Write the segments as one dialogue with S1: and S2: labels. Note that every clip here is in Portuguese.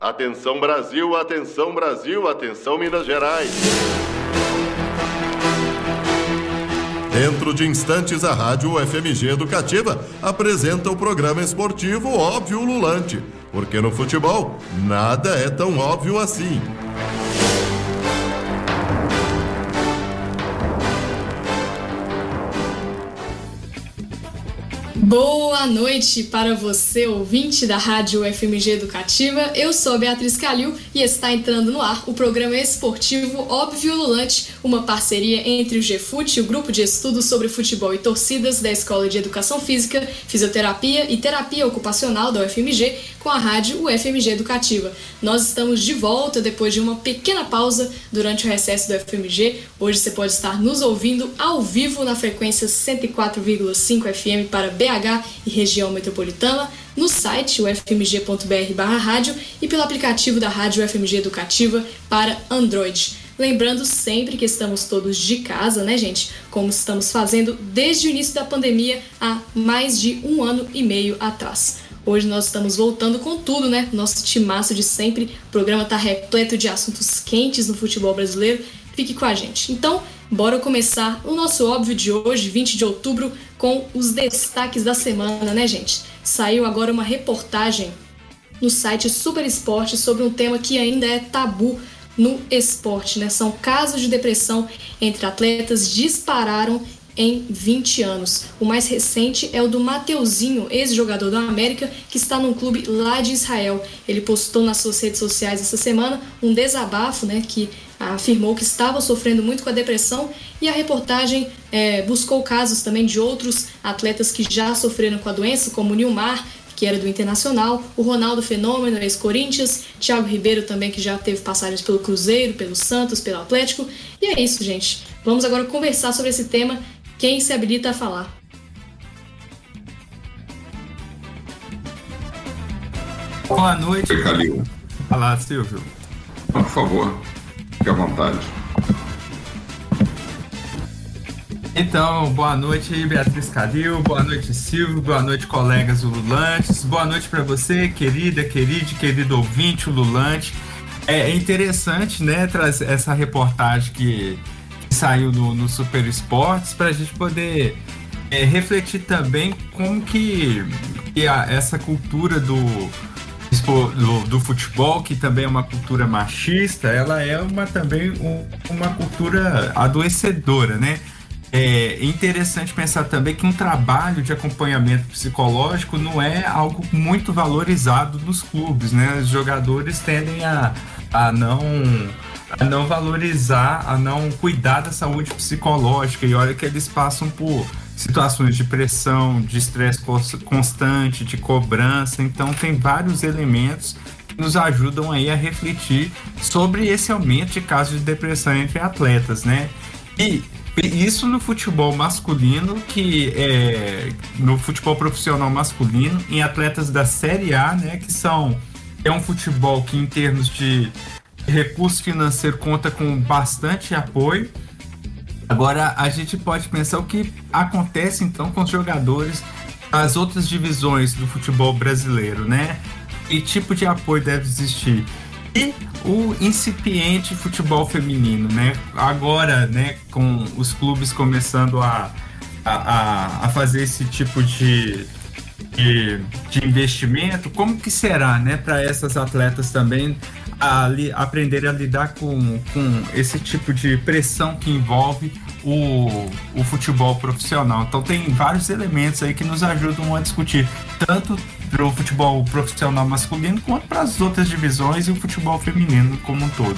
S1: Atenção Brasil, atenção Brasil, atenção Minas Gerais. Dentro de instantes, a Rádio UFMG Educativa apresenta o programa esportivo Óbvio Lulante, porque no futebol nada é tão óbvio assim.
S2: Boa noite para você, ouvinte da Rádio UFMG Educativa. Eu sou a Beatriz Calil e está entrando no ar o programa esportivo Óbvio Lulante, uma parceria entre o GFUT, o Grupo de Estudos sobre Futebol e Torcidas da Escola de Educação Física, Fisioterapia e Terapia Ocupacional da UFMG, com a Rádio UFMG Educativa. Nós estamos de volta depois de uma pequena pausa durante o recesso do UFMG. Hoje você pode estar nos ouvindo ao vivo na frequência 104,5 FM para BH e região metropolitana, no site ufmg.br/rádio e pelo aplicativo da Rádio UFMG Educativa para Android. Lembrando sempre que estamos todos de casa, né, gente? Como estamos fazendo desde o início da pandemia há mais de 1 ano e meio atrás. Hoje nós estamos voltando com tudo, né? Nosso timaço de sempre. O programa está repleto de assuntos quentes no futebol brasileiro. Fique com a gente. Então, bora começar o nosso óbvio de hoje, 20 de outubro, com os destaques da semana, né, gente? Saiu agora uma reportagem no site Super Esporte sobre um tema que ainda é tabu no esporte, né? São casos de depressão entre atletas dispararam em 20 anos. O mais recente é o do Mateuzinho, ex-jogador do América, que está num clube lá de Israel. Ele postou nas suas redes sociais essa semana um desabafo, né, que afirmou que estava sofrendo muito com a depressão, e a reportagem buscou casos também de outros atletas que já sofreram com a doença, como o Nilmar, que era do Internacional, o Ronaldo Fenômeno, ex-Corinthians, Thiago Ribeiro também, que já teve passagens pelo Cruzeiro, pelo Santos, pelo Atlético. E é isso, gente. Vamos agora conversar sobre esse tema. Quem se habilita a falar?
S3: Boa noite.
S4: Oi, Calil.
S3: Olá, Silvio.
S4: Por favor, fique à vontade.
S3: Então, boa noite, Beatriz Calil, boa noite, Silvio, boa noite, colegas ululantes, boa noite para você, querido ouvinte ululante. É interessante, né, trazer essa reportagem que saiu no Super Esportes para a gente poder refletir também como que essa cultura do futebol, que também é uma cultura machista, ela é também uma cultura adoecedora, né? É interessante pensar também que um trabalho de acompanhamento psicológico não é algo muito valorizado nos clubes, né? Os jogadores tendem a não valorizar, a não cuidar da saúde psicológica, e olha que eles passam por situações de pressão, de estresse constante, de cobrança. Então tem vários elementos que nos ajudam aí a refletir sobre esse aumento de casos de depressão entre atletas, né? E isso no futebol masculino, no futebol profissional masculino, em atletas da Série A, né, que é um futebol que, em termos de recurso financeiro, conta com bastante apoio. Agora, a gente pode pensar o que acontece, então, com os jogadores das outras divisões do futebol brasileiro, né? Que tipo de apoio deve existir? E o incipiente futebol feminino, né? Agora, né, com os clubes começando a fazer esse tipo de investimento, como que será, né, para essas atletas também aprenderem a lidar com esse tipo de pressão que envolve o futebol profissional? Então tem vários elementos aí que nos ajudam a discutir tanto para o futebol profissional masculino quanto para as outras divisões e o futebol feminino como um todo.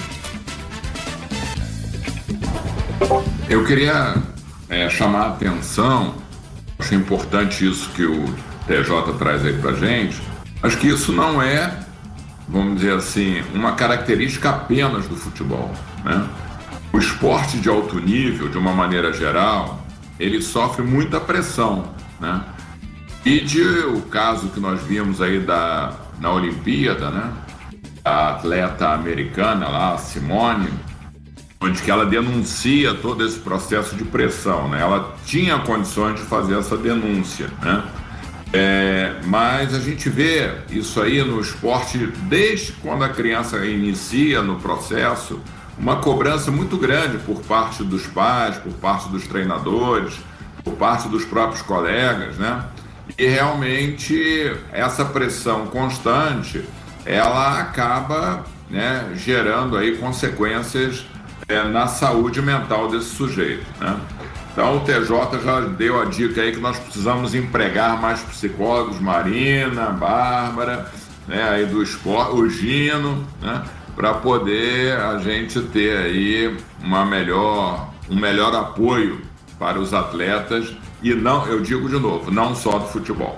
S4: Eu queria chamar a atenção, acho importante isso que o TJ traz aí pra gente. Acho que isso não é, vamos dizer assim, uma característica apenas do futebol, né? O esporte de alto nível, de uma maneira geral, ele sofre muita pressão, né? E o caso que nós vimos aí na Olimpíada, né? A atleta americana lá, a Simone, onde que ela denuncia todo esse processo de pressão, né? Ela tinha condições de fazer essa denúncia, né? Mas a gente vê isso aí no esporte desde quando a criança inicia no processo, uma cobrança muito grande por parte dos pais, por parte dos treinadores, por parte dos próprios colegas, né? E realmente essa pressão constante, ela acaba, né, gerando aí consequências na saúde mental desse sujeito, né? Então o TJ já deu a dica aí que nós precisamos empregar mais psicólogos, Marina, Bárbara, né, aí do esporte, o Gino, né, para poder a gente ter aí um melhor apoio para os atletas e não, eu digo de novo, não só do futebol.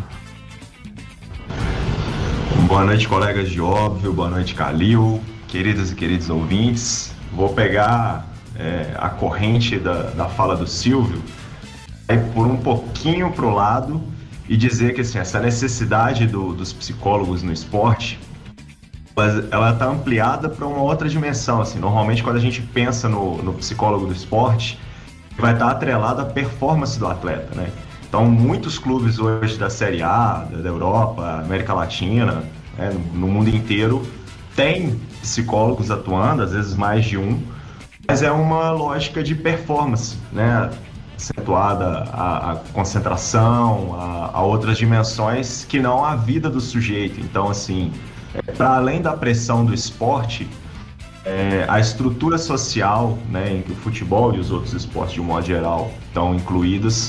S5: Boa noite, colegas de Óbvio, boa noite, Calil, queridas e queridos ouvintes. Vou pegar a corrente da fala do Silvio por um pouquinho pro lado e dizer que assim, essa necessidade dos psicólogos no esporte, ela está ampliada para uma outra dimensão. Assim, normalmente quando a gente pensa no psicólogo do esporte, vai estar atrelado à performance do atleta, né? Então muitos clubes hoje da Série A, da Europa, América Latina, né, no mundo inteiro, tem psicólogos atuando, às vezes mais de um, mas é uma lógica de performance, né? Acentuada a concentração, a outras dimensões que não a vida do sujeito. Então, assim, para além da pressão do esporte, a estrutura social, né, em que o futebol e os outros esportes de um modo geral estão incluídos,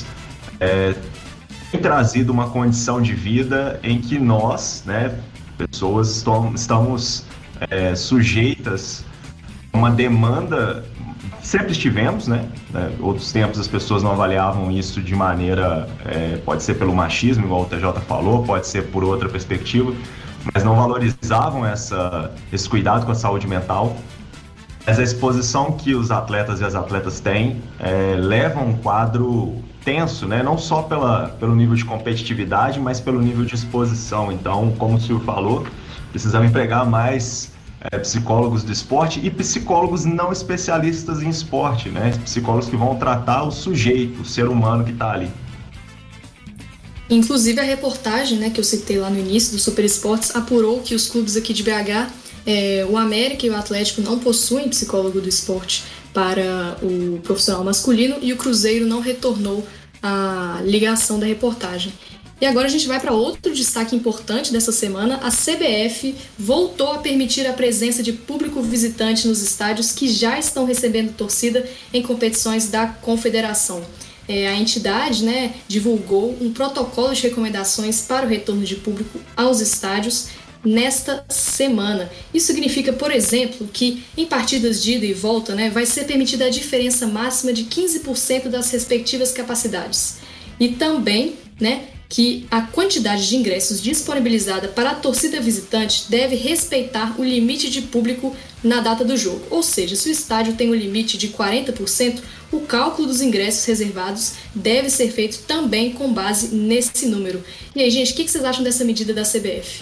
S5: tem trazido uma condição de vida em que nós, né, pessoas, estamos sujeitas a uma demanda. Sempre estivemos, né? Outros tempos as pessoas não avaliavam isso de maneira, pode ser pelo machismo, igual o TJ falou, pode ser por outra perspectiva, mas não valorizavam esse cuidado com a saúde mental. Mas a exposição que os atletas e as atletas têm leva a um quadro tenso, né? Não só pelo nível de competitividade, mas pelo nível de exposição. Então, como o Silvio falou, precisamos empregar mais psicólogos do esporte e psicólogos não especialistas em esporte, né? Psicólogos que vão tratar o sujeito, o ser humano que está ali.
S2: Inclusive a reportagem, né, que eu citei lá no início do Super Esportes apurou que os clubes aqui de BH, o América e o Atlético não possuem psicólogo do esporte para o profissional masculino e o Cruzeiro não retornou a ligação da reportagem. E agora a gente vai para outro destaque importante dessa semana. A CBF voltou a permitir a presença de público visitante nos estádios que já estão recebendo torcida em competições da Confederação. A entidade, né, divulgou um protocolo de recomendações para o retorno de público aos estádios nesta semana. Isso significa, por exemplo, que em partidas de ida e volta, né, vai ser permitida a diferença máxima de 15% das respectivas capacidades. E também, né, que a quantidade de ingressos disponibilizada para a torcida visitante deve respeitar o limite de público na data do jogo. Ou seja, se o estádio tem um limite de 40%, o cálculo dos ingressos reservados deve ser feito também com base nesse número. E aí, gente, o que vocês acham dessa medida da CBF?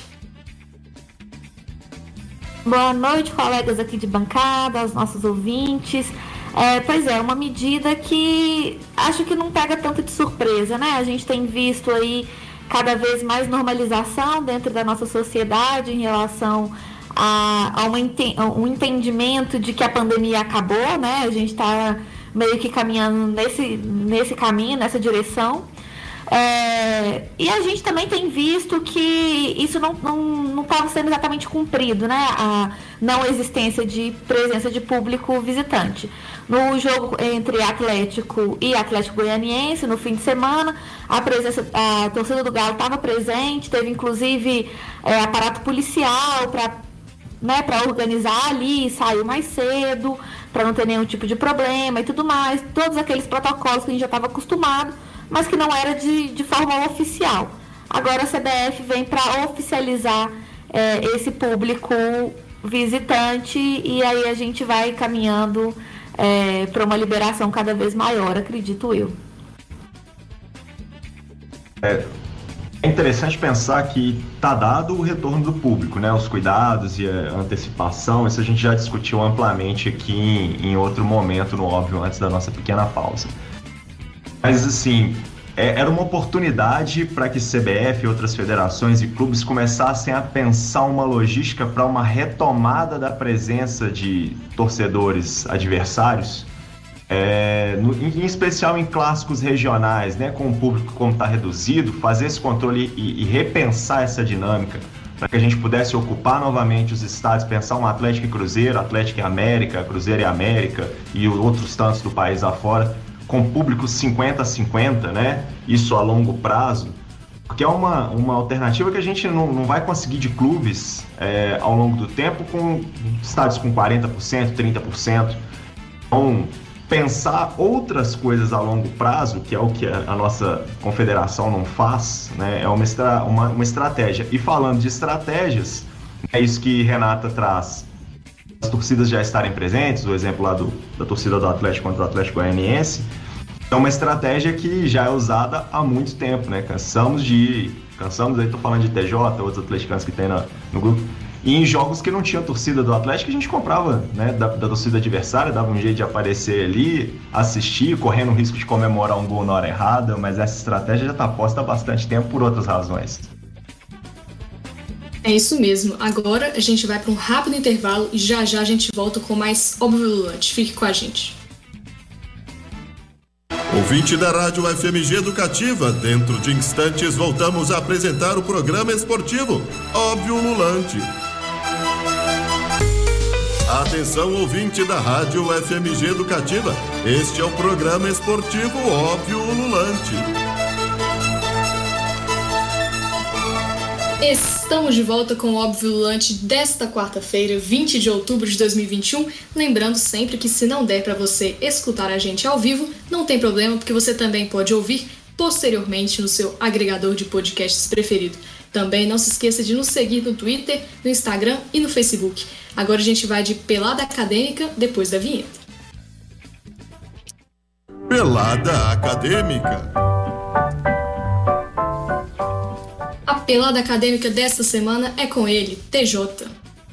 S6: Boa noite, colegas aqui de bancada, aos nossos ouvintes. Pois é, uma medida que acho que não pega tanto de surpresa, né? A gente tem visto aí cada vez mais normalização dentro da nossa sociedade em relação a um entendimento de que a pandemia acabou, né? A gente está meio que caminhando nesse caminho, nessa direção. E a gente também tem visto que isso não estava sendo exatamente cumprido, né? A não existência de presença de público visitante. No jogo entre Atlético e Atlético Goianiense, no fim de semana, a torcida do Galo estava presente, teve inclusive aparato policial para organizar ali, saiu mais cedo, para não ter nenhum tipo de problema e tudo mais. Todos aqueles protocolos que a gente já estava acostumado, mas que não era de forma oficial. Agora a CBF vem para oficializar esse público visitante e aí a gente vai caminhando para uma liberação cada vez maior, acredito eu.
S5: É interessante pensar que está dado o retorno do público, né? Os cuidados e a antecipação, isso a gente já discutiu amplamente aqui em outro momento, no óbvio, antes da nossa pequena pausa. Mas, assim, era uma oportunidade para que CBF, outras federações e clubes começassem a pensar uma logística para uma retomada da presença de torcedores adversários, em especial em clássicos regionais, né, com o público como está reduzido, fazer esse controle e repensar essa dinâmica para que a gente pudesse ocupar novamente os estádios, pensar um Atlético e Cruzeiro, Atlético e América, Cruzeiro e América e outros tantos do país afora, com público 50-50, né? Isso a longo prazo, porque é uma alternativa que a gente não vai conseguir de clubes ao longo do tempo, com estádios com 40%, 30%. Então, pensar outras coisas a longo prazo, que é o que a nossa confederação não faz, né? É uma estratégia. E falando de estratégias, é isso que Renata traz. As torcidas já estarem presentes, o exemplo lá da torcida do Atlético contra o Atlético Goianiense, é uma estratégia que já é usada há muito tempo, né? Cansamos, aí tô falando de TJ, outros atleticanos que tem no grupo, e em jogos que não tinha torcida do Atlético, a gente comprava, né, da torcida adversária, dava um jeito de aparecer ali, assistir, correndo o risco de comemorar um gol na hora errada, mas essa estratégia já está posta há bastante tempo por outras razões.
S2: É isso mesmo. Agora a gente vai para um rápido intervalo e já a gente volta com mais Óbvio Lulante. Fique com a gente.
S1: Ouvinte da Rádio FMG Educativa, dentro de instantes voltamos a apresentar o programa esportivo Óbvio Lulante. Atenção, ouvinte da Rádio FMG Educativa, este é o programa esportivo Óbvio Lulante.
S2: Estamos de volta com o Óbvio Lulante desta quarta-feira, 20 de outubro de 2021. Lembrando sempre que se não der para você escutar a gente ao vivo, não tem problema, porque você também pode ouvir posteriormente no seu agregador de podcasts preferido. Também não se esqueça de nos seguir no Twitter, no Instagram e no Facebook. Agora a gente vai de Pelada Acadêmica depois da vinheta.
S1: Pelada Acadêmica.
S2: A Pelada Acadêmica desta semana é com ele, TJ.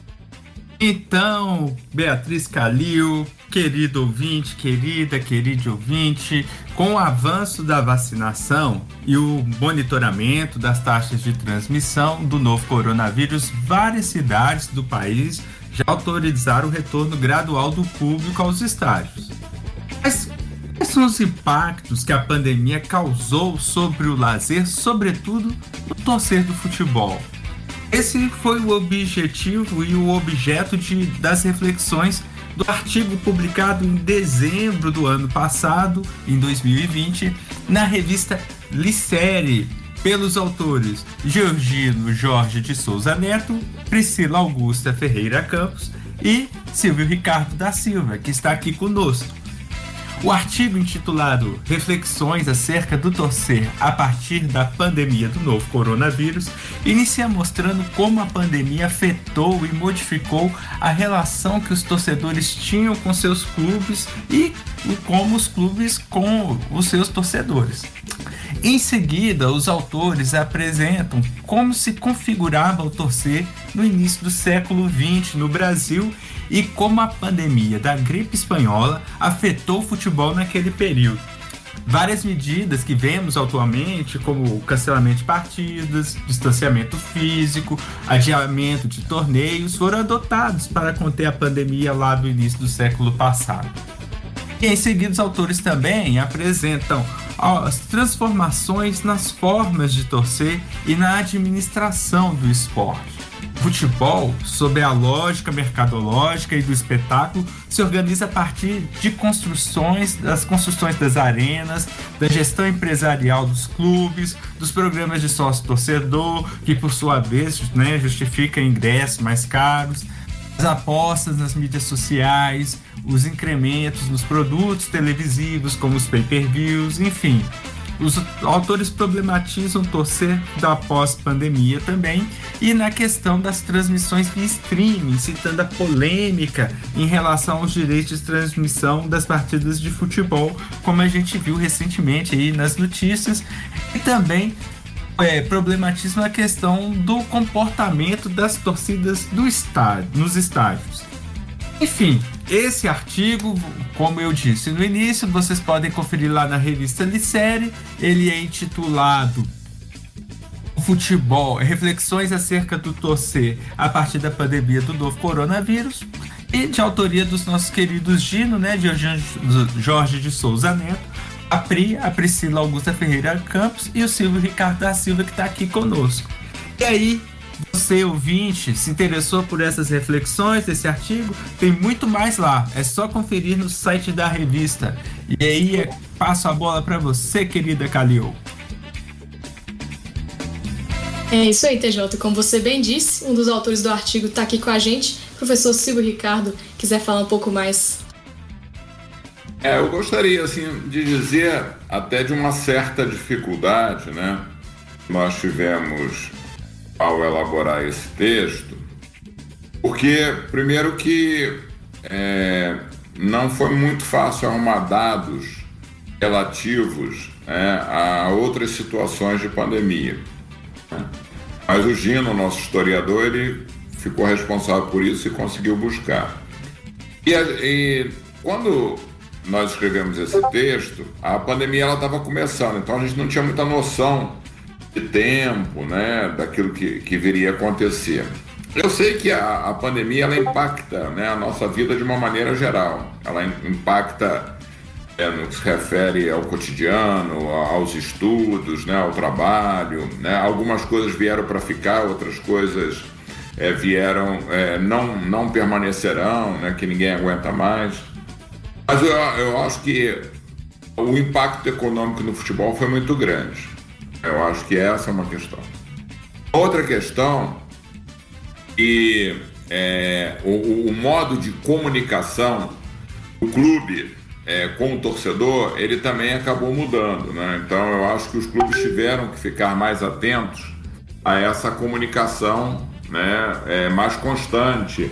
S3: Então, Beatriz Calil, querido ouvinte, querido ouvinte, com o avanço da vacinação e o monitoramento das taxas de transmissão do novo coronavírus, várias cidades do país já autorizaram o retorno gradual do público aos estádios. Mas quais são os impactos que a pandemia causou sobre o lazer, sobretudo no torcer do futebol? Esse foi o objetivo e o objeto das reflexões do artigo publicado em dezembro do ano passado, em 2020, na revista Licere, pelos autores Georgino Jorge de Souza Neto, Priscila Augusta Ferreira Campos e Silvio Ricardo da Silva, que está aqui conosco. O artigo intitulado Reflexões acerca do torcer a partir da pandemia do novo coronavírus inicia mostrando como a pandemia afetou e modificou a relação que os torcedores tinham com seus clubes e como os clubes com os seus torcedores. Em seguida, os autores apresentam como se configurava o torcer no início do século XX no Brasil e como a pandemia da gripe espanhola afetou o futebol naquele período. Várias medidas que vemos atualmente, como o cancelamento de partidas, distanciamento físico, adiamento de torneios, foram adotados para conter a pandemia lá do início do século passado. E em seguida, os autores também apresentam as transformações nas formas de torcer e na administração do esporte. O futebol, sob a lógica mercadológica e do espetáculo, se organiza a partir de das construções das arenas, da gestão empresarial dos clubes, dos programas de sócio-torcedor, que por sua vez, justifica ingressos mais caros, as apostas nas mídias sociais, os incrementos nos produtos televisivos, como os pay-per-views, enfim. Os autores problematizam o torcer da pós-pandemia também e na questão das transmissões via streaming, citando a polêmica em relação aos direitos de transmissão das partidas de futebol, como a gente viu recentemente aí nas notícias, e também problematizam a questão do comportamento das torcidas nos estádios. Enfim, esse artigo, como eu disse no início, vocês podem conferir lá na revista Licere. Ele é intitulado Futebol, reflexões acerca do torcer a partir da pandemia do novo coronavírus, e de autoria dos nossos queridos Gino, né, de Jorge de Souza Neto, a Pri, a Priscila Augusta Ferreira Campos e o Silvio Ricardo da Silva, que está aqui conosco. E aí, você, ouvinte, se interessou por essas reflexões desse artigo? Tem muito mais lá, é só conferir no site da revista. E aí, passo a bola para você, querida Calil.
S2: É isso aí, TJ. Como você bem disse, um dos autores do artigo está aqui com a gente, professor Silvio Ricardo. Quiser falar um pouco mais?
S4: Eu gostaria, assim, de dizer até de uma certa dificuldade, né? Nós tivemos ao elaborar esse texto, porque, primeiro que não foi muito fácil arrumar dados relativos a outras situações de pandemia. Mas o Gino, nosso historiador, ele ficou responsável por isso e conseguiu buscar. E quando nós escrevemos esse texto, a pandemia estava começando, então a gente não tinha muita noção de tempo, né, daquilo que viria a acontecer. Eu sei que a pandemia ela impacta, né, a nossa vida de uma maneira geral. Ela impacta no que se refere ao cotidiano, aos estudos, né, ao trabalho, né? Algumas coisas vieram para ficar, outras coisas vieram, não permanecerão, né, que ninguém aguenta mais. Mas eu acho que o impacto econômico no futebol foi muito grande. Eu acho que essa é uma questão. Outra questão, que o modo de comunicação do clube com o torcedor, ele também acabou mudando, né? Então eu acho que os clubes tiveram que ficar mais atentos a essa comunicação, né, mais constante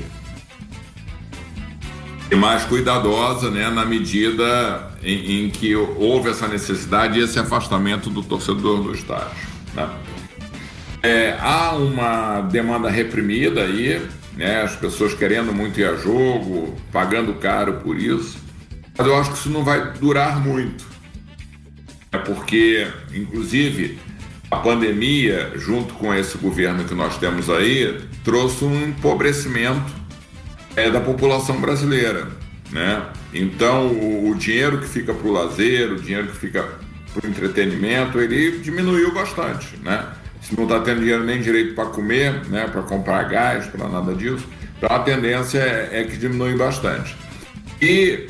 S4: e mais cuidadosa, né, na medida em que houve essa necessidade e esse afastamento do torcedor do estádio, né? Há uma demanda reprimida aí, né, as pessoas querendo muito ir a jogo, pagando caro por isso, mas eu acho que isso não vai durar muito, porque, inclusive, a pandemia, junto com esse governo que nós temos aí, trouxe um empobrecimento da população brasileira, né? Então, o dinheiro que fica para o lazer, o dinheiro que fica para o entretenimento, ele diminuiu bastante, né? Se não está tendo dinheiro nem direito para comer, né, para comprar gás, para nada disso, então a tendência é que diminui bastante. E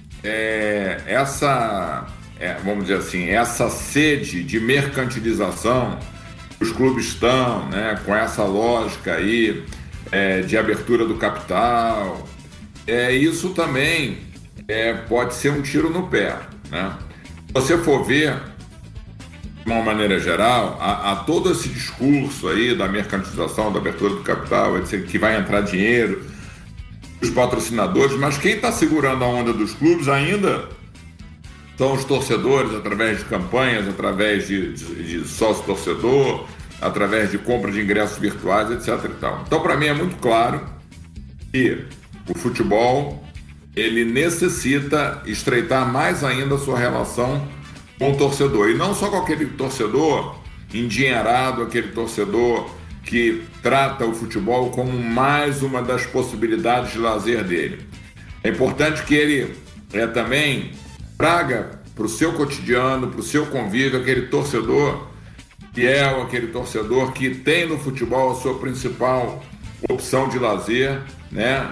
S4: vamos dizer assim, essa sede de mercantilização que os clubes estão, né, com essa lógica aí de abertura do capital, isso também pode ser um tiro no pé, né? Se você for ver, de uma maneira geral, a todo esse discurso aí da mercantilização, da abertura do capital, que vai entrar dinheiro, os patrocinadores, mas quem está segurando a onda dos clubes ainda são os torcedores, através de campanhas, através de sócio-torcedor, através de compra de ingressos virtuais, etc. e tal. Então, para mim, é muito claro que o futebol ele necessita estreitar mais ainda a sua relação com o torcedor. E não só com aquele torcedor endinheirado, aquele torcedor que trata o futebol como mais uma das possibilidades de lazer dele. É importante que ele também traga para o seu cotidiano, para o seu convívio, aquele torcedor fiel, aquele torcedor que tem no futebol a sua principal opção de lazer, né?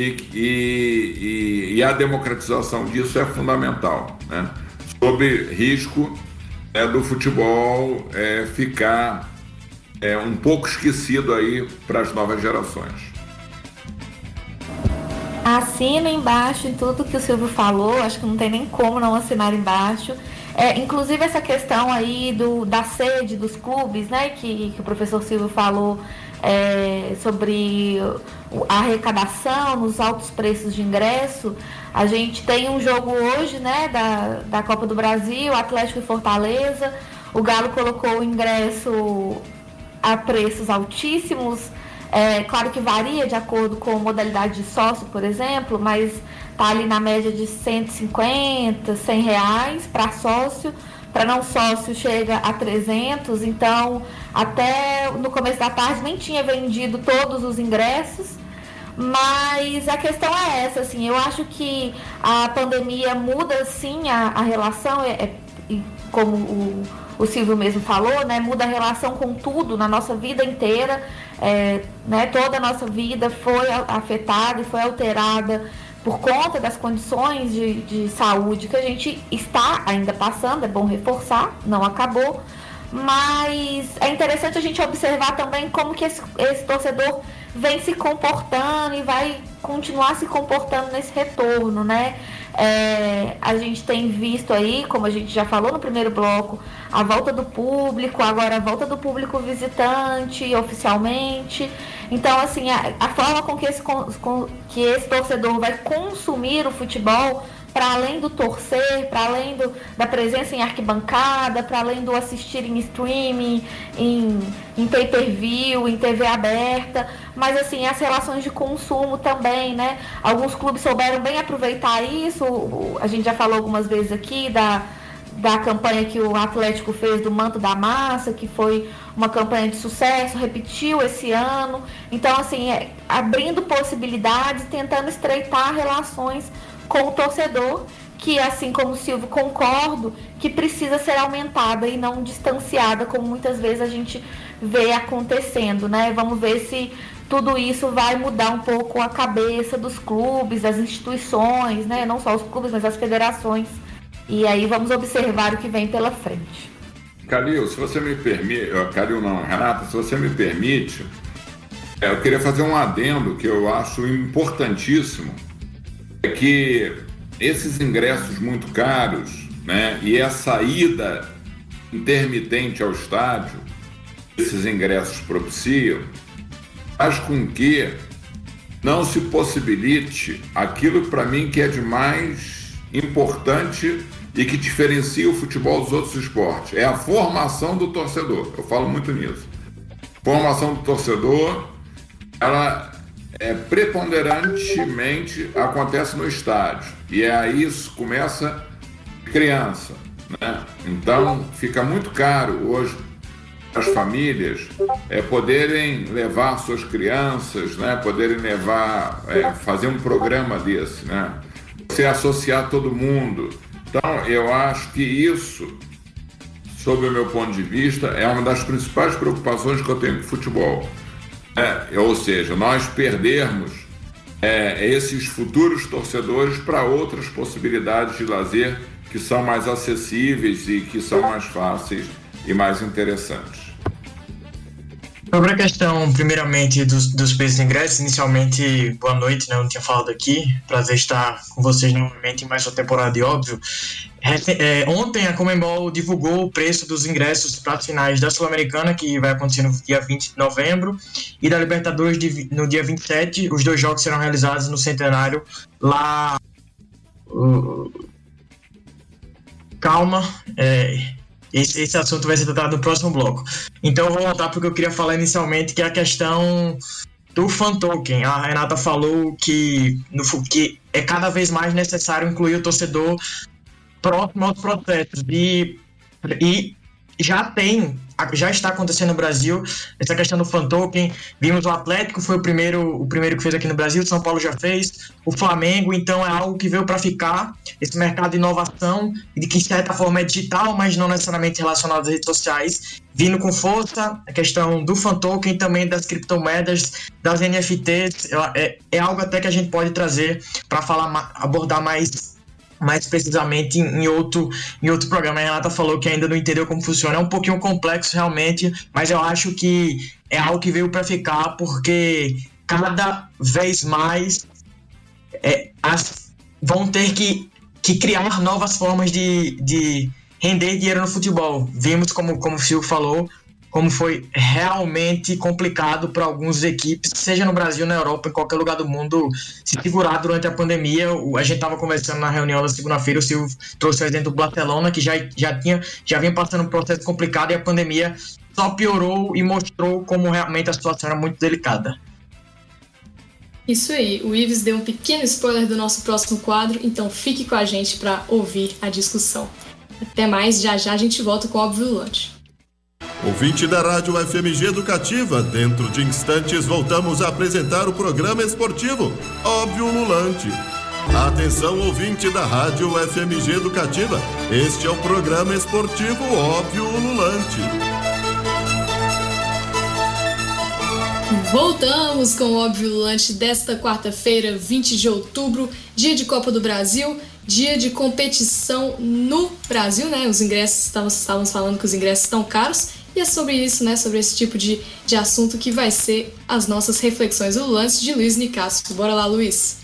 S4: E a democratização disso é fundamental, né? Sob risco do futebol ficar um pouco esquecido aí para as novas gerações.
S6: Assino embaixo em tudo que o Silvio falou, acho que não tem nem como não assinar embaixo. Inclusive essa questão aí da sede dos clubes, né, que o professor Silvio falou sobre a arrecadação, nos altos preços de ingresso. A gente tem um jogo hoje, né, da Copa do Brasil, Atlético e Fortaleza. O Galo colocou o ingresso a preços altíssimos, Claro que varia de acordo com a modalidade de sócio, por exemplo, mas está ali na média de 150, 100 reais para sócio. Para não sócio chega a 300, então até no começo da tarde nem tinha vendido todos os ingressos, mas a questão é essa, assim, eu acho que a pandemia muda sim a relação, como o Silvio mesmo falou, né, muda a relação com tudo na nossa vida inteira, né, toda a nossa vida foi afetada e foi alterada por conta das condições de saúde que a gente está ainda passando. É bom reforçar, não acabou, mas é interessante a gente observar também como que esse torcedor vem se comportando e vai continuar se comportando nesse retorno, né? A gente tem visto aí, como a gente já falou no primeiro bloco, a volta do público, agora a volta do público visitante oficialmente. Então, assim, a forma com que esse torcedor vai consumir o futebol, para além do torcer, para além da presença em arquibancada, para além do assistir em streaming, em pay-per-view, em TV aberta, mas assim, as relações de consumo também, né? Alguns clubes souberam bem aproveitar isso, a gente já falou algumas vezes aqui da campanha que o Atlético fez do Manto da Massa, que foi uma campanha de sucesso, repetiu esse ano. Então, assim, abrindo possibilidades, tentando estreitar relações com o torcedor, que, assim como o Silvio, concordo que precisa ser aumentada e não distanciada, como muitas vezes a gente vê acontecendo, né? Vamos ver se tudo isso vai mudar um pouco a cabeça dos clubes, das instituições, né? Não só os clubes, mas as federações. E aí vamos observar o que vem pela frente.
S4: Calil, se você me permite... Calil não, Renata, se você me permite, eu queria fazer um adendo que eu acho importantíssimo, é que esses ingressos muito caros, né, e essa ida intermitente ao estádio, esses ingressos propiciam, faz com que não se possibilite aquilo para mim que é de mais importante e que diferencia o futebol dos outros esportes. É a formação do torcedor. Eu falo muito nisso. Formação do torcedor, ela preponderantemente acontece no estádio. E aí isso começa criança, né? Então fica muito caro hoje as famílias poderem levar suas crianças, né? Poderem levar, fazer um programa desse, né? Você associar todo mundo. Então eu acho que isso, sob o meu ponto de vista, é uma das principais preocupações que eu tenho com o futebol. Ou seja, nós perdermos esses futuros torcedores para outras possibilidades de lazer que são mais acessíveis e que são mais fáceis e mais interessantes.
S7: Sobre a questão, primeiramente, dos preços de ingressos, inicialmente, boa noite, né? Eu não tinha falado aqui, prazer estar com vocês novamente em mais uma temporada de Óbvio. Ontem a Conmebol divulgou o preço dos ingressos para as finais da Sul-Americana, que vai acontecer no dia 20 de novembro, e da Libertadores no dia 27. Os dois jogos serão realizados no Centenário, lá... Calma, esse assunto vai ser tratado no próximo bloco. Então eu vou voltar porque eu queria falar inicialmente, que é a questão do fan token. A Renata falou que é cada vez mais necessário incluir o torcedor próximo aos processos. E já está acontecendo no Brasil essa questão do fan token. Vimos o Atlético, foi o primeiro que fez aqui no Brasil, o São Paulo já fez, o Flamengo, então é algo que veio para ficar, esse mercado de inovação, e que de certa forma é digital, mas não necessariamente relacionado às redes sociais, vindo com força. A questão do fan token, também das criptomoedas, das NFTs, é algo até que a gente pode trazer para abordar mais precisamente em outro programa. A Renata falou que ainda não entendeu como funciona, é um pouquinho complexo realmente, mas eu acho que é algo que veio para ficar, porque cada vez mais vão ter que criar novas formas de render dinheiro no futebol. Vimos, como o Silvio falou, como foi realmente complicado para algumas equipes, seja no Brasil, na Europa, em qualquer lugar do mundo, se segurar durante a pandemia. A gente estava conversando na reunião da segunda-feira, o Silvio trouxe o exemplo do Barcelona, que já vinha passando um processo complicado, e a pandemia só piorou e mostrou como realmente a situação era muito delicada.
S2: Isso aí, o Ives deu um pequeno spoiler do nosso próximo quadro, então fique com a gente para ouvir a discussão. Até mais, já a gente volta com o Óbvio Lulante.
S1: Ouvinte da Rádio FMG Educativa, dentro de instantes voltamos a apresentar o programa esportivo Óbvio Lulante. Atenção, ouvinte da Rádio FMG Educativa, este é o programa esportivo Óbvio Lulante.
S2: Voltamos com o Óbvio Lulante desta quarta-feira, 20 de outubro, dia de Copa do Brasil, dia de competição no Brasil, né? Os ingressos, estávamos falando que os ingressos estão caros, e é sobre isso, né? Sobre esse tipo de assunto que vai ser as nossas reflexões lulantes de Luiz Nicásio. Bora lá, Luiz.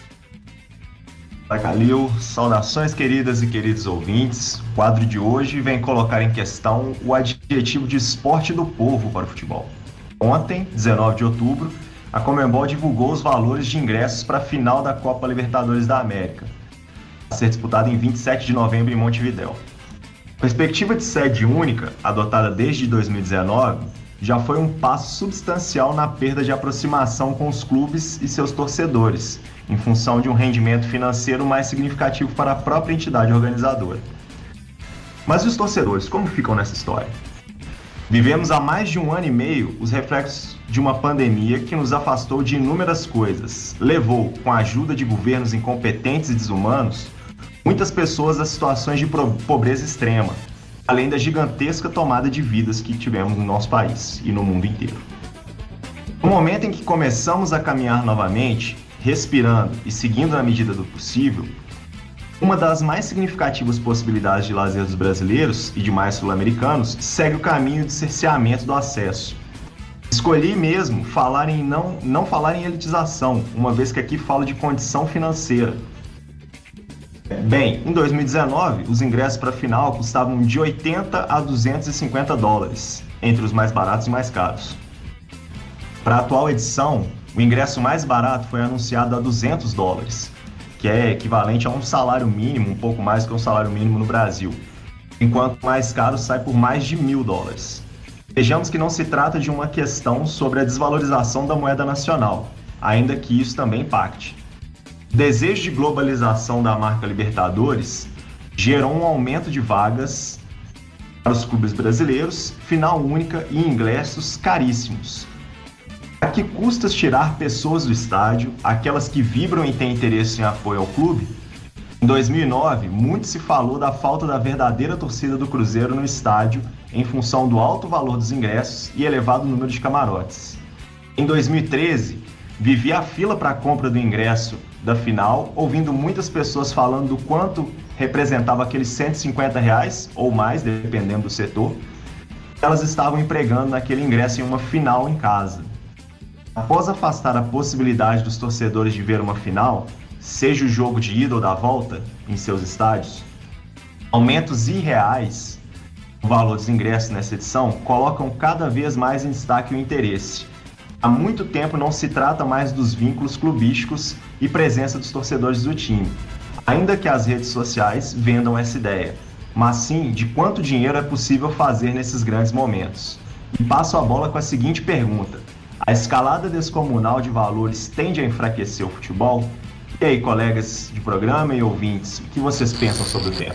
S5: Olá, Calil. Saudações, queridas e queridos ouvintes. O quadro de hoje vem colocar em questão o adjetivo de esporte do povo para o futebol. Ontem, 19 de outubro, a Conmebol divulgou os valores de ingressos para a final da Copa Libertadores da América, a ser disputada em 27 de novembro em Montevidéu. A perspectiva de sede única, adotada desde 2019, já foi um passo substancial na perda de aproximação com os clubes e seus torcedores, em função de um rendimento financeiro mais significativo para a própria entidade organizadora. Mas e os torcedores, como ficam nessa história? Vivemos há mais de 1 ano e meio os reflexos de uma pandemia que nos afastou de inúmeras coisas, levou, com a ajuda de governos incompetentes e desumanos, muitas pessoas a situações de pobreza extrema, além da gigantesca tomada de vidas que tivemos no nosso país e no mundo inteiro. No momento em que começamos a caminhar novamente, respirando e seguindo na medida do possível, uma das mais significativas possibilidades de lazer dos brasileiros e demais sul-americanos segue o caminho de cerceamento do acesso. Escolhi mesmo não falar em elitização, uma vez que aqui falo de condição financeira. Bem, em 2019, os ingressos para a final custavam de 80 a 250 dólares, entre os mais baratos e mais caros. Para a atual edição, o ingresso mais barato foi anunciado a 200 dólares, que é equivalente a um salário mínimo, um pouco mais que um salário mínimo no Brasil, enquanto o mais caro sai por mais de 1.000 dólares. Vejamos que não se trata de uma questão sobre a desvalorização da moeda nacional, ainda que isso também impacte. O desejo de globalização da marca Libertadores gerou um aumento de vagas para os clubes brasileiros, final única e ingressos caríssimos. A que custas tirar pessoas do estádio, aquelas que vibram e têm interesse em apoio ao clube? Em 2009, muito se falou da falta da verdadeira torcida do Cruzeiro no estádio em função do alto valor dos ingressos e elevado número de camarotes. Em 2013, vivi a fila para a compra do ingresso da final, ouvindo muitas pessoas falando do quanto representava aqueles R$150 ou mais, dependendo do setor, elas estavam empregando naquele ingresso em uma final em casa. Após afastar a possibilidade dos torcedores de ver uma final, seja o jogo de ida ou da volta, em seus estádios, aumentos irreais no valor dos ingressos nessa edição colocam cada vez mais em destaque o interesse. Há muito tempo não se trata mais dos vínculos clubísticos e presença dos torcedores do time, ainda que as redes sociais vendam essa ideia, mas sim de quanto dinheiro é possível fazer nesses grandes momentos. E passo a bola com a seguinte pergunta: a escalada descomunal de valores tende a enfraquecer o futebol? E aí, colegas de programa e ouvintes, o que vocês pensam sobre o tema?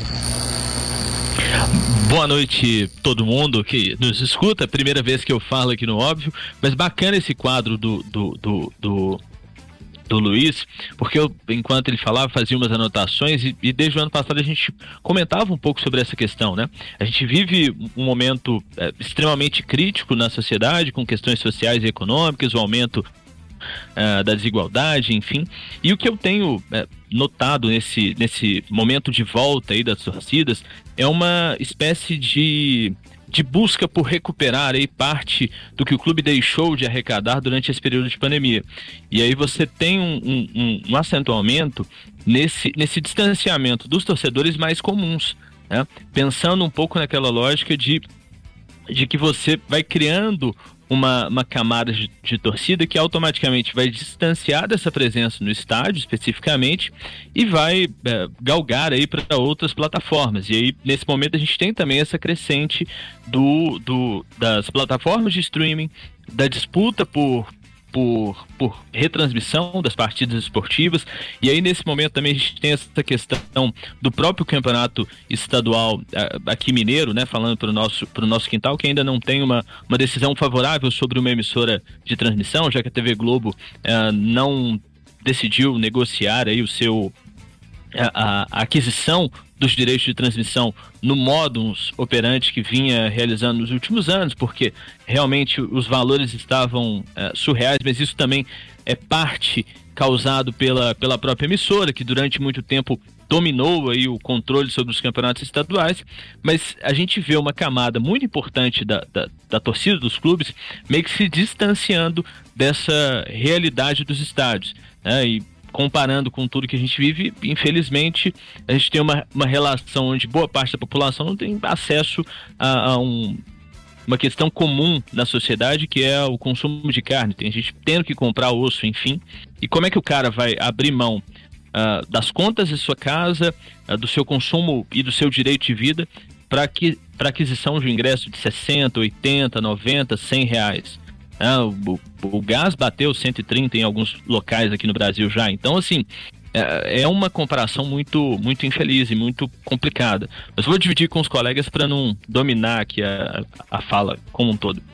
S8: Boa noite todo mundo que nos escuta, primeira vez que eu falo aqui no Óbvio, mas bacana esse quadro do Luiz, porque eu, enquanto ele falava, fazia umas anotações e desde o ano passado a gente comentava um pouco sobre essa questão, né? A gente vive um momento extremamente crítico na sociedade, com questões sociais e econômicas, o aumento da desigualdade, enfim, e o que eu tenho notado nesse momento de volta aí das torcidas é uma espécie de busca por recuperar aí parte do que o clube deixou de arrecadar durante esse período de pandemia. E aí você tem um acentuamento nesse distanciamento dos torcedores mais comuns, né? Pensando um pouco naquela lógica de que você vai criando uma camada de torcida que automaticamente vai distanciar dessa presença no estádio especificamente e vai galgar aí para outras plataformas. E aí, nesse momento, a gente tem também essa crescente das plataformas de streaming, da disputa por retransmissão das partidas esportivas. E aí, nesse momento, também a gente tem essa questão do próprio campeonato estadual aqui mineiro, né, falando para o nosso quintal, que ainda não tem uma decisão favorável sobre uma emissora de transmissão, já que a TV Globo não decidiu negociar aí a aquisição dos direitos de transmissão no modus operandi que vinha realizando nos últimos anos, porque realmente os valores estavam surreais, mas isso também é parte causado pela própria emissora, que durante muito tempo dominou aí o controle sobre os campeonatos estaduais. Mas a gente vê uma camada muito importante da torcida dos clubes meio que se distanciando dessa realidade dos estádios, né? E comparando com tudo que a gente vive, infelizmente, a gente tem uma relação onde boa parte da população não tem acesso a uma questão comum na sociedade, que é o consumo de carne. Tem gente tendo que comprar osso, enfim. E como é que o cara vai abrir mão das contas de sua casa, do seu consumo e do seu direito de vida para aquisição de um ingresso de 60, 80, 90, 100 reais? O gás bateu 130 em alguns locais aqui no Brasil já. Então, assim, é uma comparação muito, muito infeliz e muito complicada. Mas vou dividir com os colegas para não dominar aqui a fala como um todo.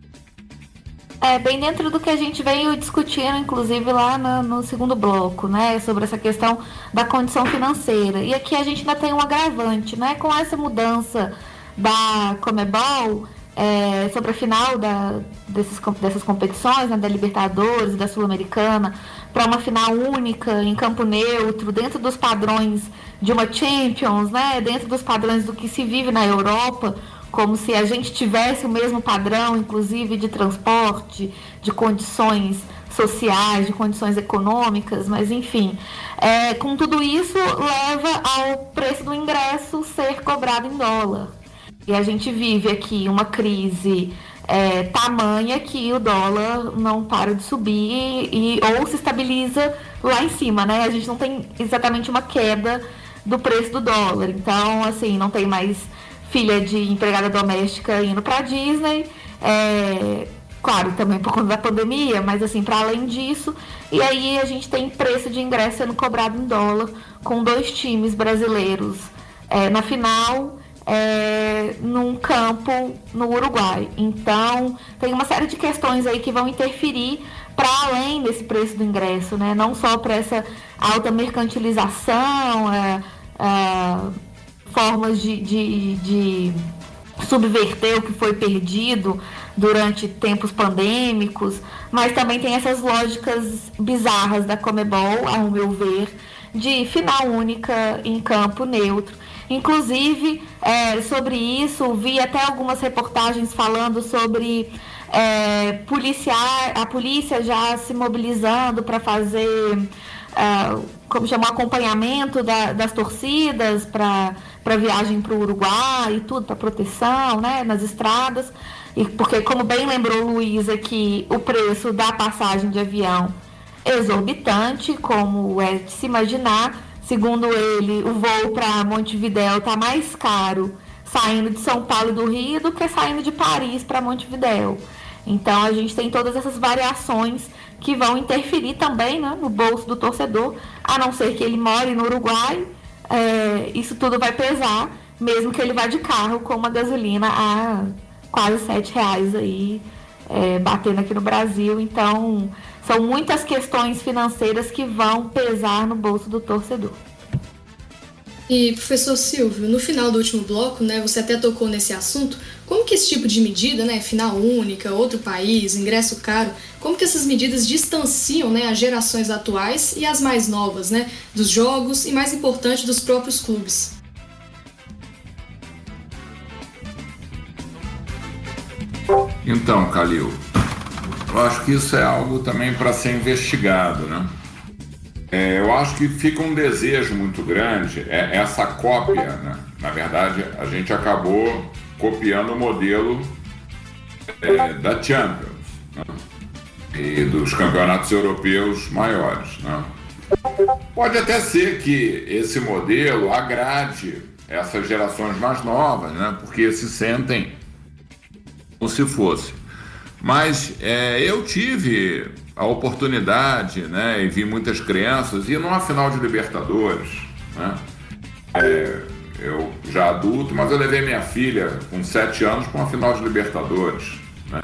S6: Bem dentro do que a gente veio discutindo, inclusive lá no segundo bloco, né, sobre essa questão da condição financeira. E aqui a gente ainda tem um agravante, né, com essa mudança da Conmebol, sobre a final dessas competições, né, da Libertadores, da Sul-Americana, para uma final única, em campo neutro, dentro dos padrões de uma Champions, né, dentro dos padrões do que se vive na Europa, como se a gente tivesse o mesmo padrão, inclusive de transporte, de condições sociais, de condições econômicas, mas enfim. Com tudo isso, leva ao preço do ingresso ser cobrado em dólar. E a gente vive aqui uma crise tamanha que o dólar não para de subir ou se estabiliza lá em cima, né? A gente não tem exatamente uma queda do preço do dólar. Então, assim, não tem mais filha de empregada doméstica indo para Disney, claro, também por conta da pandemia, mas assim, para além disso, e aí a gente tem preço de ingresso sendo cobrado em dólar, com 2 times brasileiros na final, num campo no Uruguai. Então, tem uma série de questões aí que vão interferir para além desse preço do ingresso, né? Não só para essa alta mercantilização, formas de subverter o que foi perdido durante tempos pandêmicos, mas também tem essas lógicas bizarras da Conmebol, ao meu ver, de final única em campo neutro. Inclusive, sobre isso, vi até algumas reportagens falando sobre a polícia já se mobilizando para fazer acompanhamento das torcidas para viagem para o Uruguai e tudo, para proteção, né, nas estradas. E porque, como bem lembrou o Luiz aqui, o preço da passagem de avião é exorbitante, como é de se imaginar. Segundo ele, o voo para Montevidéu está mais caro saindo de São Paulo e do Rio do que saindo de Paris para Montevidéu. Então, a gente tem todas essas variações que vão interferir também, né, no bolso do torcedor, a não ser que ele more no Uruguai, isso tudo vai pesar, mesmo que ele vá de carro com uma gasolina a quase R$7 aí, batendo aqui no Brasil. Então, são muitas questões financeiras que vão pesar no bolso do torcedor.
S2: E, professor Silvio, no final do último bloco, né, você até tocou nesse assunto, como que esse tipo de medida, né, final única, outro país, ingresso caro, como que essas medidas distanciam, né, as gerações atuais e as mais novas, né, dos jogos e, mais importante, dos próprios clubes?
S4: Então, Calil, eu acho que isso é algo também para ser investigado, né? Eu acho que fica um desejo muito grande, essa cópia, né? Na verdade, a gente acabou copiando o modelo da Champions, né? E dos campeonatos europeus maiores, né? Pode até ser que esse modelo agrade essas gerações mais novas, né? Porque se sentem como se fosse. Mas eu tive a oportunidade, né? E vi muitas crianças ir numa final de Libertadores, né? Eu já adulto, mas eu levei minha filha com 7 anos para uma final de Libertadores, né?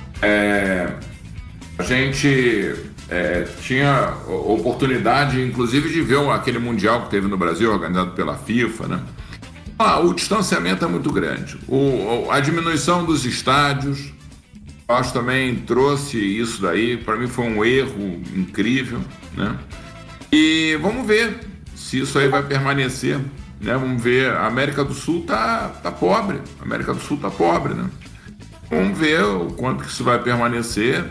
S4: A gente tinha oportunidade, inclusive, de ver aquele Mundial que teve no Brasil, organizado pela FIFA, né? O distanciamento é muito grande. A diminuição dos estádios, eu acho, também trouxe isso daí. Para mim foi um erro incrível, né? E vamos ver se isso aí vai permanecer, né? Vamos ver. A América do Sul tá pobre. A América do Sul tá pobre, né? Vamos ver o quanto que isso vai permanecer.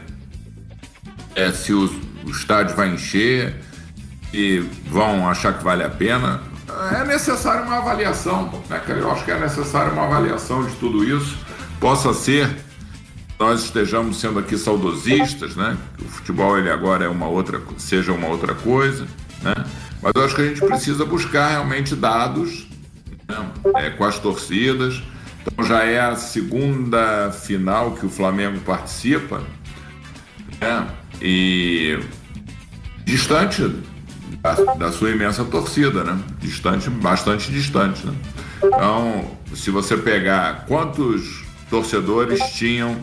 S4: Se o estádio vai encher e vão achar que vale a pena. É necessário uma avaliação, né, cara? Eu acho que é necessário uma avaliação de tudo isso. Possa ser que nós estejamos sendo aqui saudosistas, né? O futebol ele agora seja uma outra coisa, né? Mas eu acho que a gente precisa buscar realmente dados, né, com as torcidas. Então já é a segunda final que o Flamengo participa, né? E distante da sua imensa torcida, né? Bastante distante, né? Então, se você pegar quantos torcedores tinham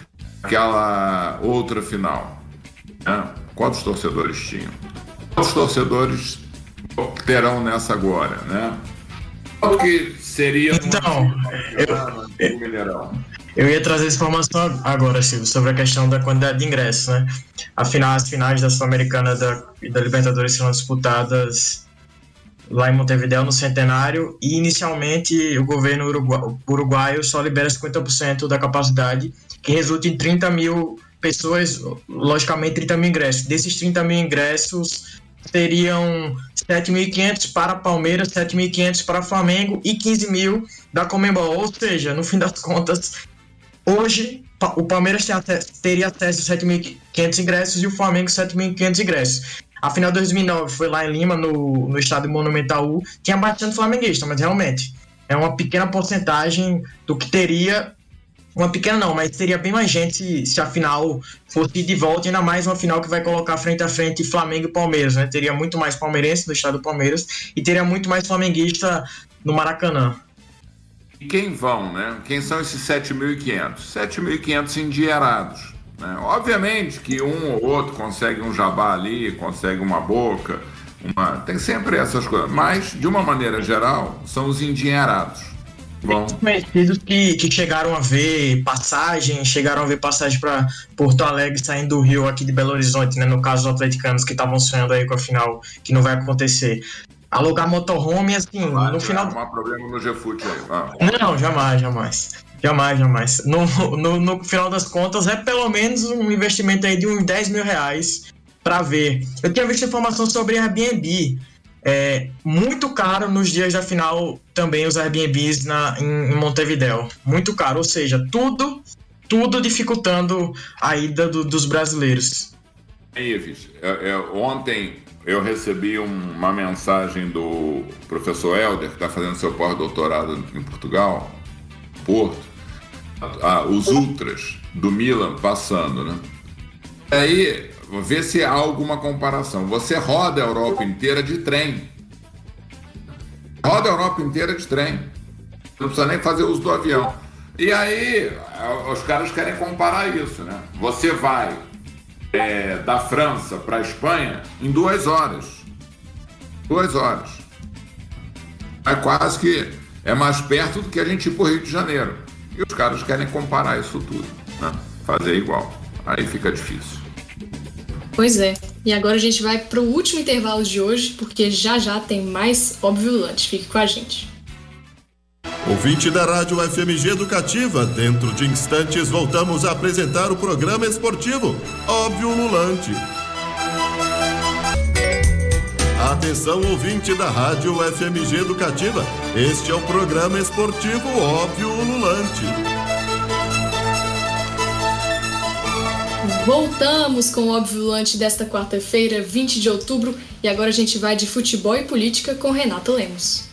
S4: aquela outra final, né? Quantos torcedores tinham? Quantos torcedores terão nessa agora, né? Quanto que seria no Mineirão?
S7: Eu ia trazer essa informação agora, Silvio, sobre a questão da quantidade de ingressos, né? Afinal, as finais da Sul-Americana e da Libertadores serão disputadas lá em Montevidéu, no Centenário, e inicialmente o governo uruguaio só libera 50% da capacidade, que resulta em 30 mil pessoas, logicamente 30 mil ingressos. Desses 30 mil ingressos, seriam 7.500 para Palmeiras, 7.500 para Flamengo e 15 mil da Conmebol. Ou seja, no fim das contas, hoje o Palmeiras teria acesso a 7.500 ingressos e o Flamengo 7.500 ingressos. A final de 2009 foi lá em Lima, no estádio Monumental. Tinha bastante flamenguista, mas realmente é uma pequena porcentagem do que teria. Uma pequena não, mas teria bem mais gente se a final fosse de volta, ainda mais uma final que vai colocar frente a frente Flamengo e Palmeiras, né? Teria muito mais palmeirense no estado do Palmeiras e teria muito mais flamenguista no Maracanã.
S4: E quem vão, né? Quem são esses 7.500? 7.500 endinheirados, né? Obviamente que um ou outro consegue um jabá ali, consegue uma boca, tem sempre essas coisas, mas de uma maneira geral são os endinheirados.
S7: Bom. Conhecidos que chegaram a ver passagem para Porto Alegre saindo do Rio, aqui de Belo Horizonte, né? No caso, os atleticanos que estavam sonhando aí com a final, que não vai acontecer. Alugar motorhome, assim, no final...
S4: Não há problema no GFUT aí.
S7: Não, jamais. No final das contas, é pelo menos um investimento aí de uns 10 mil reais para ver. Eu tinha visto informação sobre Airbnb. Muito caro nos dias da final também os Airbnbs em Montevidéu. Muito caro, ou seja, tudo dificultando a ida dos brasileiros.
S4: Ives, ontem eu recebi uma mensagem do professor Helder, que está fazendo seu pós-doutorado em Portugal, Porto, os ultras do Milan passando, né? Aí, vê se há alguma comparação. Você roda a Europa inteira de trem. Não precisa nem fazer uso do avião. E aí, os caras querem comparar isso, né? Você vai da França para a Espanha em 2 horas. 2 horas. É quase que é mais perto do que a gente ir para o Rio de Janeiro. E os caras querem comparar isso tudo, né? Fazer igual. Aí fica difícil.
S2: Pois é. E agora a gente vai para o último intervalo de hoje, porque já tem mais Óbvio Lulante. Fique com a gente.
S1: Ouvinte da Rádio FMG Educativa, dentro de instantes voltamos a apresentar o programa esportivo Óbvio Lulante. Atenção, ouvinte da Rádio FMG Educativa, este é o programa esportivo Óbvio Lulante.
S2: Voltamos com o Óbvio Volante desta quarta-feira, 20 de outubro, e agora a gente vai de futebol e política com Renata Lemos.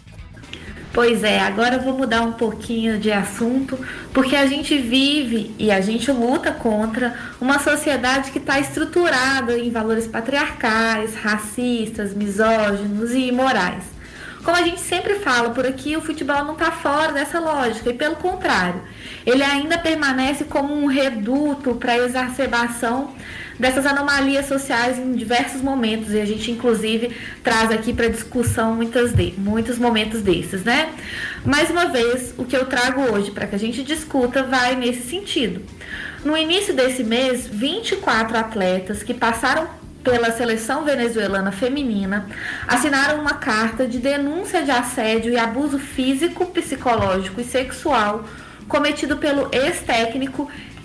S6: Pois é, agora eu vou mudar um pouquinho de assunto, porque a gente vive e a gente luta contra uma sociedade que está estruturada em valores patriarcais, racistas, misóginos e imorais. Como a gente sempre fala por aqui, o futebol não está fora dessa lógica, e pelo contrário, ele ainda permanece como um reduto para a exacerbação dessas anomalias sociais em diversos momentos, e a gente inclusive traz aqui para discussão muitos momentos desses, né? Mais uma vez, o que eu trago hoje para que a gente discuta vai nesse sentido. No início desse mês, 24 atletas que passaram pela seleção venezuelana feminina assinaram uma carta de denúncia de assédio e abuso físico, psicológico e sexual cometido pelo ex-técnico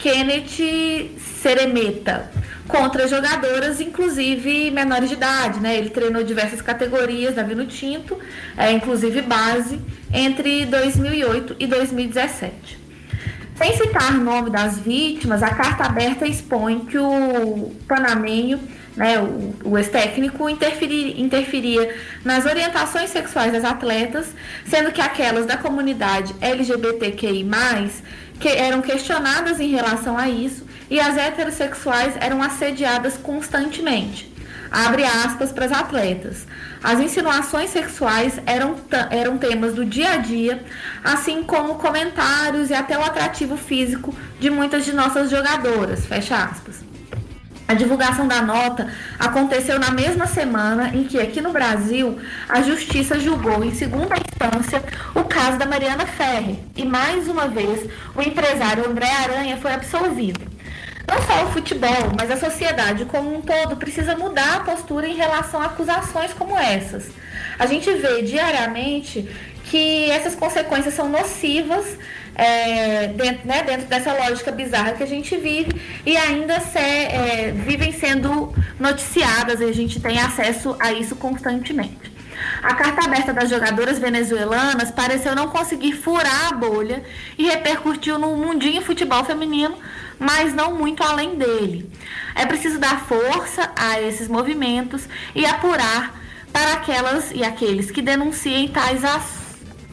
S6: Kenneth Seremeta contra jogadoras, inclusive menores de idade, né? Ele treinou diversas categorias da Vinotinto, inclusive base, entre 2008 e 2017. Sem citar o nome das vítimas, a carta aberta expõe que o panamenho, né, o ex-técnico, interferia nas orientações sexuais das atletas, sendo que aquelas da comunidade LGBTQI+, que eram questionadas em relação a isso, e as heterossexuais eram assediadas constantemente. Abre aspas para as atletas. As insinuações sexuais eram temas do dia a dia, assim como comentários e até o atrativo físico de muitas de nossas jogadoras, fecha aspas. A divulgação da nota aconteceu na mesma semana em que, aqui no Brasil, a Justiça julgou em segunda instância o caso da Mariana Ferrer. E, mais uma vez, o empresário André Aranha foi absolvido. Não só o futebol, mas a sociedade como um todo precisa mudar a postura em relação a acusações como essas. A gente vê diariamente que essas consequências são nocivas dentro dessa lógica bizarra que a gente vive, e ainda vivem sendo noticiadas, e a gente tem acesso a isso constantemente. A carta aberta das jogadoras venezuelanas pareceu não conseguir furar a bolha e repercutiu no mundinho futebol feminino, mas não muito além dele. É preciso dar força a esses movimentos e apurar para aquelas e aqueles que denunciem tais ações.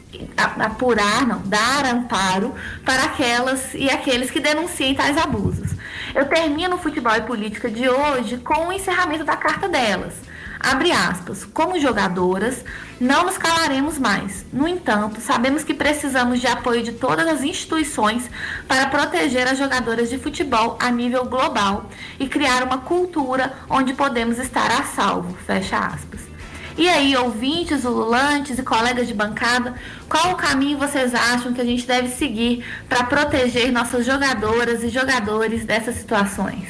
S6: Dar amparo para aquelas e aqueles que denunciem tais abusos. Eu termino o Futebol e Política de hoje com o encerramento da carta delas. Abre aspas. Como jogadoras, não nos calaremos mais. No entanto, sabemos que precisamos de apoio de todas as instituições para proteger as jogadoras de futebol a nível global e criar uma cultura onde podemos estar a salvo. Fecha aspas. E aí, ouvintes, ululantes e colegas de bancada, qual o caminho vocês acham que a gente deve seguir para proteger nossas jogadoras e jogadores dessas situações?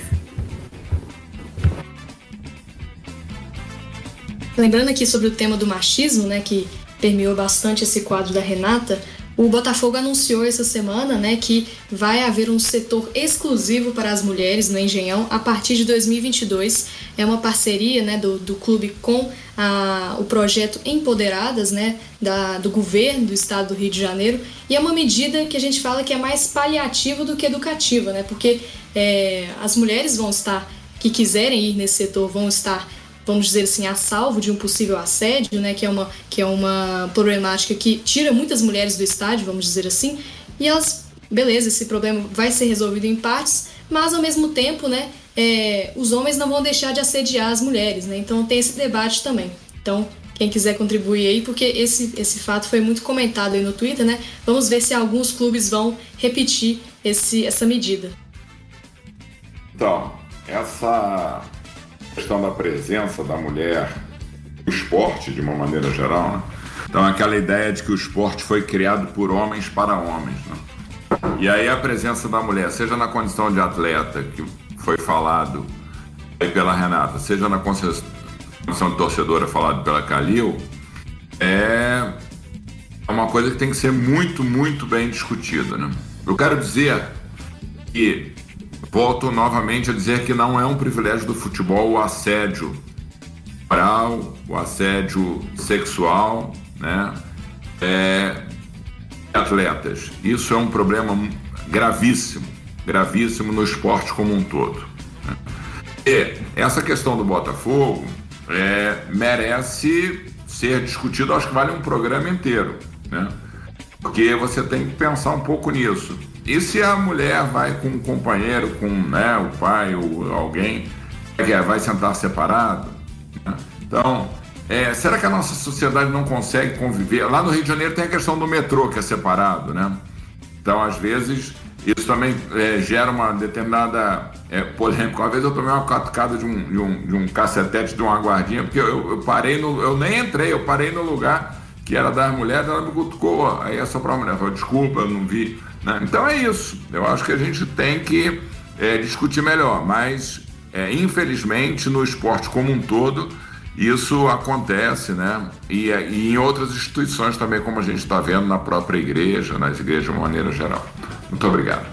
S2: Lembrando aqui sobre o tema do machismo, né, que permeou bastante esse quadro da Renata, o Botafogo anunciou essa semana, né, que vai haver um setor exclusivo para as mulheres no Engenhão a partir de 2022. É uma parceria, né, do clube com o projeto Empoderadas, né, do governo do estado do Rio de Janeiro. E é uma medida que a gente fala que é mais paliativa do que educativa, né, porque as mulheres que quiserem ir nesse setor vão estar, vamos dizer assim, a salvo de um possível assédio, né, que é uma problemática que tira muitas mulheres do estádio, vamos dizer assim, e elas, beleza, esse problema vai ser resolvido em partes, mas ao mesmo tempo, né, os homens não vão deixar de assediar as mulheres, né, então tem esse debate também. Então, quem quiser contribuir aí, porque esse fato foi muito comentado aí no Twitter, né, vamos ver se alguns clubes vão repetir essa medida.
S4: Então, essa questão da presença da mulher no esporte, de uma maneira geral, né? Então, aquela ideia de que o esporte foi criado por homens para homens, né? E aí a presença da mulher, seja na condição de atleta, que foi falado aí pela Renata, seja na condição de torcedora, falado pela Calil, é uma coisa que tem que ser muito, muito bem discutida, né? Eu quero dizer que volto novamente a dizer que não é um privilégio do futebol o assédio moral, o assédio sexual, né? Atletas. Isso é um problema gravíssimo no esporte como um todo. né? E essa questão do Botafogo merece ser discutido, acho que vale um programa inteiro, né? Porque você tem que pensar um pouco nisso. E se a mulher vai com um companheiro, com, né, o pai ou alguém, vai sentar separado, né? Então, será que a nossa sociedade não consegue conviver? Lá no Rio de Janeiro tem a questão do metrô, que é separado, né? Então, às vezes, isso também gera uma determinada polêmica. Uma vez eu tomei uma catucada de um cacetete de uma guardinha, porque eu parei eu nem entrei, eu parei no lugar que era das mulheres, ela me cutucou, aí essa própria mulher falou, desculpa, eu não vi, né? Então é isso, eu acho que a gente tem que discutir melhor, mas infelizmente no esporte como um todo isso acontece, né? E em outras instituições também, como a gente está vendo na própria igreja, nas igrejas de uma maneira geral. Muito obrigado.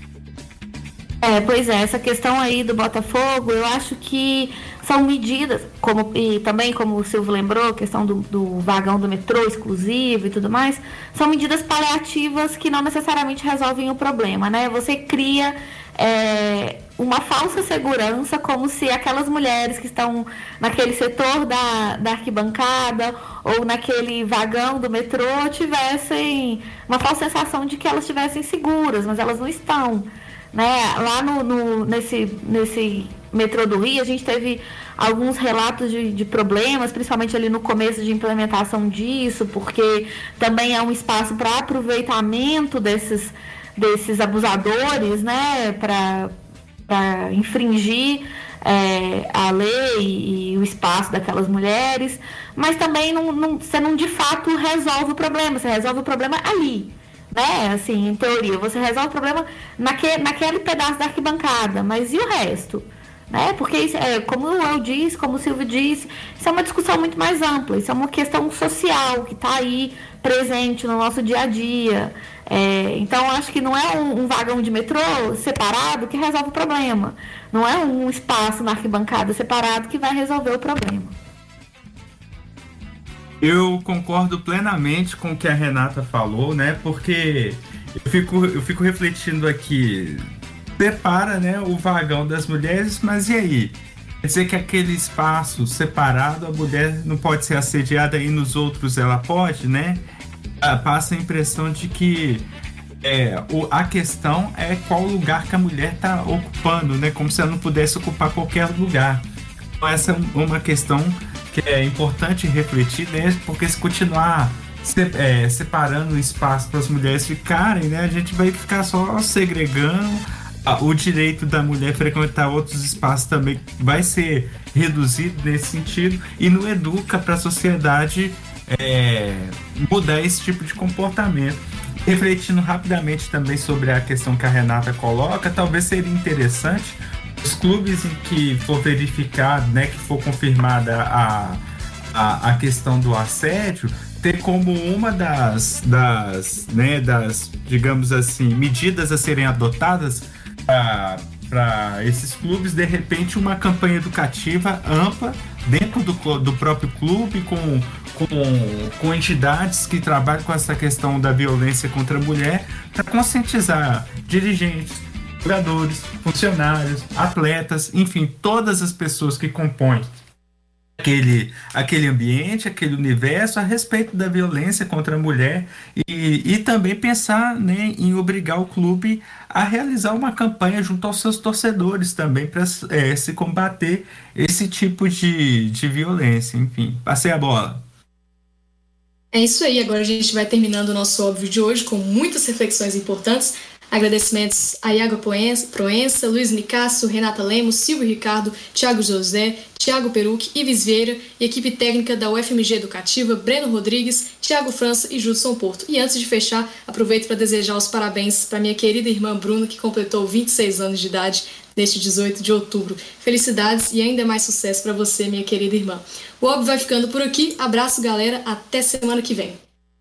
S6: Pois é, essa questão aí do Botafogo, eu acho que são medidas, e também como o Silvio lembrou, a questão do vagão do metrô exclusivo e tudo mais, são medidas paliativas que não necessariamente resolvem o problema, né? Você cria uma falsa segurança, como se aquelas mulheres que estão naquele setor da arquibancada ou naquele vagão do metrô tivessem uma falsa sensação de que elas estivessem seguras, mas elas não estão. Né? Lá nesse metrô do Rio, a gente teve alguns relatos de problemas, principalmente ali no começo de implementação disso, porque também é um espaço para aproveitamento desses abusadores, né? Para infringir a lei e o espaço daquelas mulheres, mas também você não de fato resolve o problema, você resolve o problema ali. Né? Assim, em teoria, você resolve o problema naquele pedaço da arquibancada, mas e o resto? Né? Porque, isso, como eu disse, como o Silvio disse, isso é uma discussão muito mais ampla, isso é uma questão social que está aí presente no nosso dia a dia. Então, acho que não é um vagão de metrô separado que resolve o problema, não é um espaço na arquibancada separado que vai resolver o problema.
S3: Eu concordo plenamente com o que a Renata falou, né? Porque eu fico refletindo aqui, separa, né, o vagão das mulheres, mas e aí? Quer dizer que aquele espaço separado, a mulher não pode ser assediada e nos outros ela pode, né? Passa a impressão de que a questão é qual lugar que a mulher está ocupando, né? Como se ela não pudesse ocupar qualquer lugar. Então essa é uma questão que é importante refletir, né? Porque se continuar separando o espaço para as mulheres ficarem, né? A gente vai ficar só segregando. O direito da mulher frequentar outros espaços também vai ser reduzido nesse sentido e não educa para a sociedade mudar esse tipo de comportamento. Refletindo rapidamente também sobre a questão que a Renata coloca, talvez seria interessante os clubes em que for verificado, né, que for confirmada a questão do assédio, ter como uma das digamos assim, medidas a serem adotadas para esses clubes, de repente uma campanha educativa ampla dentro do próprio clube, com entidades que trabalham com essa questão da violência contra a mulher, para conscientizar dirigentes, jogadores, funcionários, atletas, enfim, todas as pessoas que compõem aquele ambiente, aquele universo a respeito da violência contra a mulher e também pensar, né, em obrigar o clube a realizar uma campanha junto aos seus torcedores também para se combater esse tipo de violência. Enfim, passei a bola.
S2: É isso aí, agora a gente vai terminando o nosso óbvio de hoje com muitas reflexões importantes. Agradecimentos a Iago Proença, Luiz Nicasso, Renata Lemos, Silvio Ricardo, Thiago José, Thiago Perucchi, Ives Vieira e equipe técnica da UFMG Educativa, Breno Rodrigues, Thiago França e Judson Porto. E antes de fechar, aproveito para desejar os parabéns para minha querida irmã Bruna, que completou 26 anos de idade neste 18 de outubro. Felicidades e ainda mais sucesso para você, minha querida irmã. O óbvio vai ficando por aqui. Abraço, galera. Até semana que vem.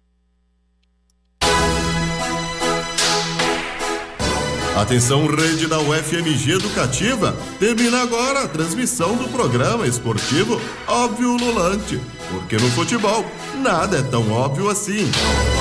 S1: Atenção, rede da UFMG Educativa, termina agora a transmissão do programa esportivo Óbvio Lulante, porque no futebol nada é tão óbvio assim.